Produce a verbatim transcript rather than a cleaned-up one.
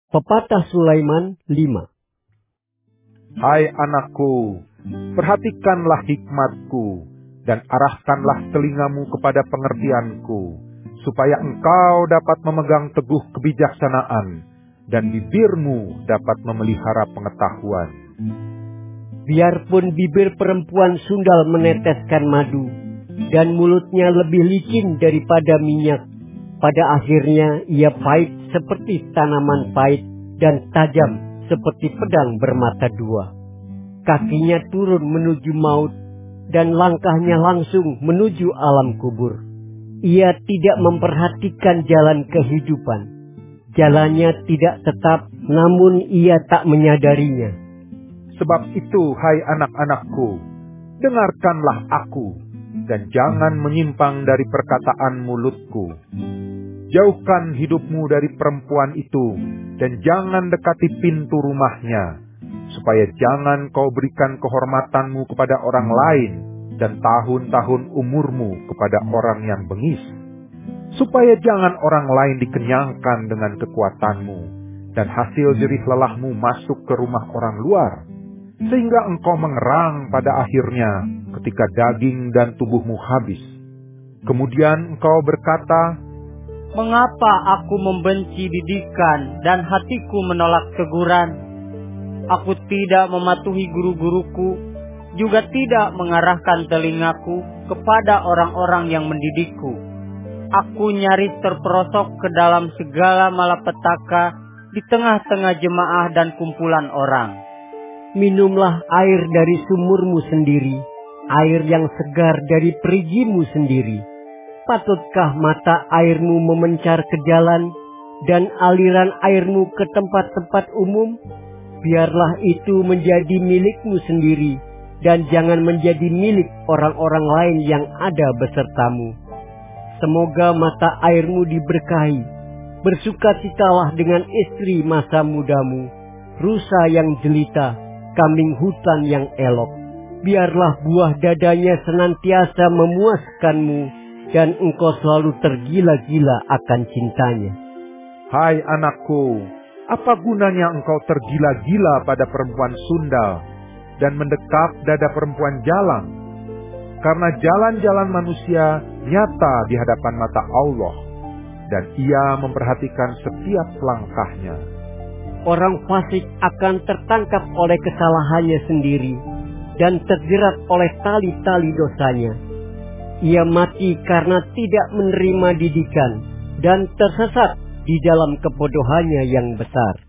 Pepatah Sulaiman lima. Hai anakku, perhatikanlah hikmatku, dan arahkanlah telingamu kepada pengertianku, supaya engkau dapat memegang teguh kebijaksanaan, dan bibirmu dapat memelihara pengetahuan. Biarpun bibir perempuan sundal meneteskan madu, dan mulutnya lebih licin daripada minyak, pada akhirnya ia pahit seperti tanaman pahit dan tajam seperti pedang bermata dua. Kakinya turun menuju maut, dan langkahnya langsung menuju alam kubur. Ia tidak memperhatikan jalan kehidupan. Jalannya tidak tetap, namun ia tak menyadarinya. Sebab itu, hai anak-anakku, dengarkanlah aku, dan jangan menyimpang dari perkataan mulutku. Jauhkan hidupmu dari perempuan itu, dan jangan dekati pintu rumahnya, supaya jangan kau berikan kehormatanmu kepada orang lain, dan tahun-tahun umurmu kepada orang yang bengis. Supaya jangan orang lain dikenyangkan dengan kekuatanmu, dan hasil jerih lelahmu masuk ke rumah orang luar, sehingga engkau mengerang pada akhirnya ketika daging dan tubuhmu habis. Kemudian engkau berkata, "Mengapa aku membenci didikan dan hatiku menolak teguran? Aku tidak mematuhi guru-guruku, juga tidak mengarahkan telingaku kepada orang-orang yang mendidikku. Aku nyaris terperosok ke dalam segala malapetaka di tengah-tengah jemaah dan kumpulan orang." Minumlah air dari sumurmu sendiri, air yang segar dari perigimu sendiri. Patutkah mata airmu memencar ke jalan, dan aliran airmu ke tempat-tempat umum? Biarlah itu menjadi milikmu sendiri, dan jangan menjadi milik orang-orang lain yang ada besertamu. Semoga mata airmu diberkahi. Bersukacitalah dengan istri masa mudamu, rusa yang jelita, kambing hutan yang elok. Biarlah buah dadanya senantiasa memuaskanmu, dan engkau selalu tergila-gila akan cintanya. Hai anakku, apa gunanya engkau tergila-gila pada perempuan sundal, dan mendekap dada perempuan jalang? Karena jalan-jalan manusia nyata di hadapan mata Allah, dan ia memperhatikan setiap langkahnya. Orang fasik akan tertangkap oleh kesalahannya sendiri, dan terjerat oleh tali-tali dosanya. Ia mati karena tidak menerima didikan, dan tersesat di dalam kebodohannya yang besar.